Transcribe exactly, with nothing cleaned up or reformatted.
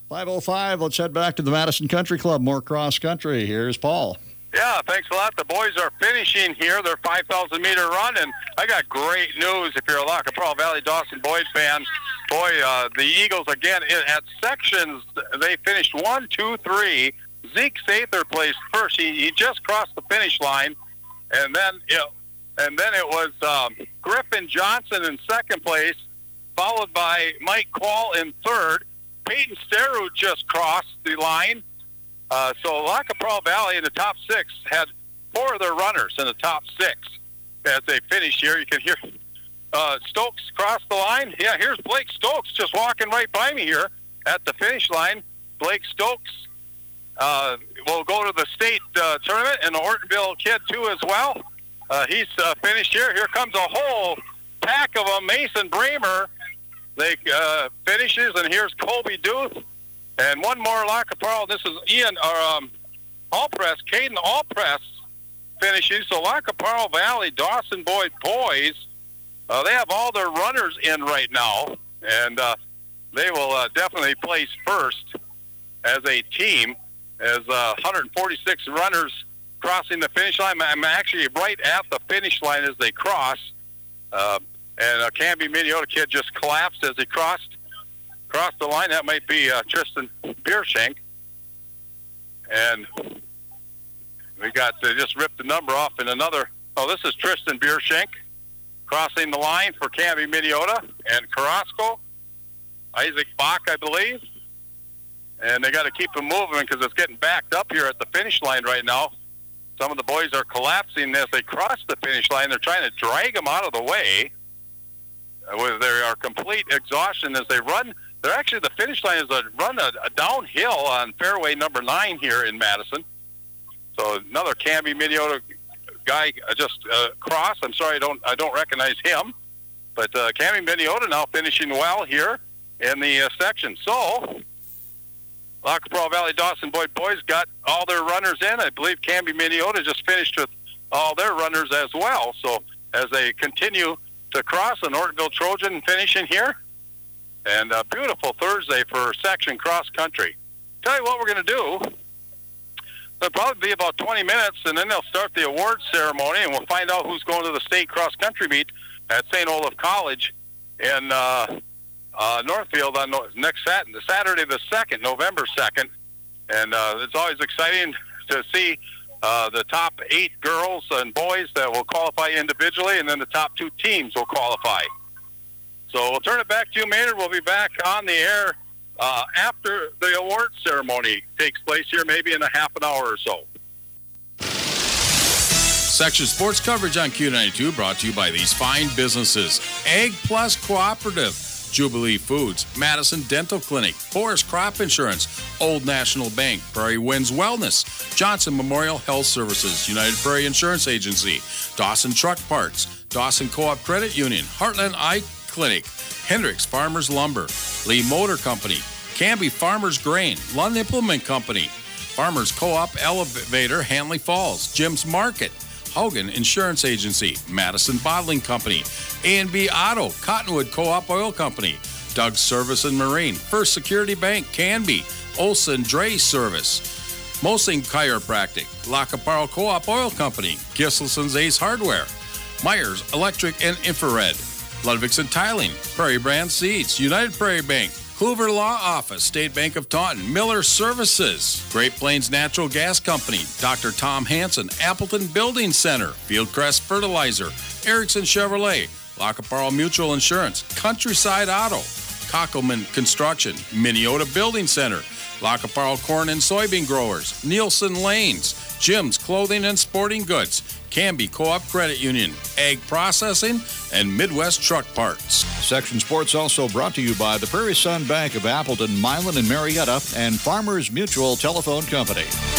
five oh five, let's head back to the Madison Country Club. More cross country. Here's Paul. Yeah, thanks a lot. The boys are finishing here their five thousand meter run, and I got great news if you're a Lac qui Parle Valley Dawson Boyd fan. Boy, uh, the Eagles, again, at sections, they finished one, two, three. Zeke Sather placed first. He, he just crossed the finish line, and then it, and then it was um, Griffin Johnson in second place, followed by Mike Quall in third. Peyton Steru just crossed the line. Uh, so Lac qui Parle Valley in the top six had four of their runners in the top six as they finished here. You can hear uh, Stokes cross the line. Yeah, here's Blake Stokes just walking right by me here at the finish line. Blake Stokes uh, will go to the state uh, tournament, and the Ortonville kid too as well. Uh, he's uh, finished here. Here comes a whole pack of them. Mason Bramer, they uh, finishes, and here's Colby Duth. And one more Lac qui Parle. This is Ian or um, Allpress, Caden Allpress finishes. So Lac qui Parle Valley, Dawson Boyd boys, uh, they have all their runners in right now, and uh, they will uh, definitely place first as a team. As uh, one hundred forty-six runners crossing the finish line. I'm actually right at the finish line as they cross. Uh, and a Canby Minneota kid just collapsed as he crossed. Across the line, that might be uh, Tristan Biershank. And we got, they just ripped the number off in another. Oh, this is Tristan Biershank crossing the line for Canby Minneota. And Carrasco, Isaac Bach, I believe. And they got to keep them moving because it's getting backed up here at the finish line right now. Some of the boys are collapsing as they cross the finish line. They're trying to drag them out of the way. With their complete exhaustion as they run. They're actually, the finish line is a run a, a downhill on fairway number nine here in Madison. So another Canby Minneota guy just uh, crossed. I'm sorry, I don't I don't recognize him. But uh, Canby Minneota now finishing well here in the uh, section. So Lac qui Parle Valley Dawson Boyd boys got all their runners in. I believe Canby Minneota just finished with all their runners as well. So as they continue to cross, an Ortonville Trojan finishing here. And a beautiful Thursday for section cross country. Tell you what we're going to do. It'll probably be about twenty minutes, and then they'll start the awards ceremony, and we'll find out who's going to the state cross country meet at Saint Olaf College in uh, uh, Northfield on no- next Saturday, Saturday the second, November second. And uh, it's always exciting to see uh, the top eight girls and boys that will qualify individually, and then the top two teams will qualify. So we'll turn it back to you, Maynard. We'll be back on the air uh, after the awards ceremony takes place here, maybe in a half an hour or so. Section Sports coverage on Q ninety-two brought to you by these fine businesses. Ag Plus Cooperative, Jubilee Foods, Madison Dental Clinic, Forest Crop Insurance, Old National Bank, Prairie Winds Wellness, Johnson Memorial Health Services, United Prairie Insurance Agency, Dawson Truck Parts, Dawson Co-op Credit Union, Heartland Eye Clinic, Hendricks Farmers Lumber, Lee Motor Company, Canby Farmers Grain, Lund Implement Company, Farmers Co-op Elevator, Hanley Falls, Jim's Market, Hogan Insurance Agency, Madison Bottling Company, A and B Auto, Cottonwood Co-op Oil Company, Doug's Service and Marine, First Security Bank, Canby, Olson Dre Service, Mosing Chiropractic, Lac qui Parle Co-op Oil Company, Giselson's Ace Hardware, Myers Electric and Infrared, Ludvigson Tiling, Prairie Brand Seeds, United Prairie Bank, Hoover Law Office, State Bank of Taunton, Miller Services, Great Plains Natural Gas Company, Doctor Tom Hansen, Appleton Building Center, Fieldcrest Fertilizer, Erickson Chevrolet, Lac qui Parle Mutual Insurance, Countryside Auto, Cockelman Construction, Minneota Building Center, Lac qui Parle Corn and Soybean Growers, Nielsen Lanes, Jim's Clothing and Sporting Goods, Canby Co-op Credit Union, Ag Processing, and Midwest Truck Parts. Section Sports also brought to you by the Prairie Sun Bank of Appleton, Milan, and Marietta, and Farmers Mutual Telephone Company.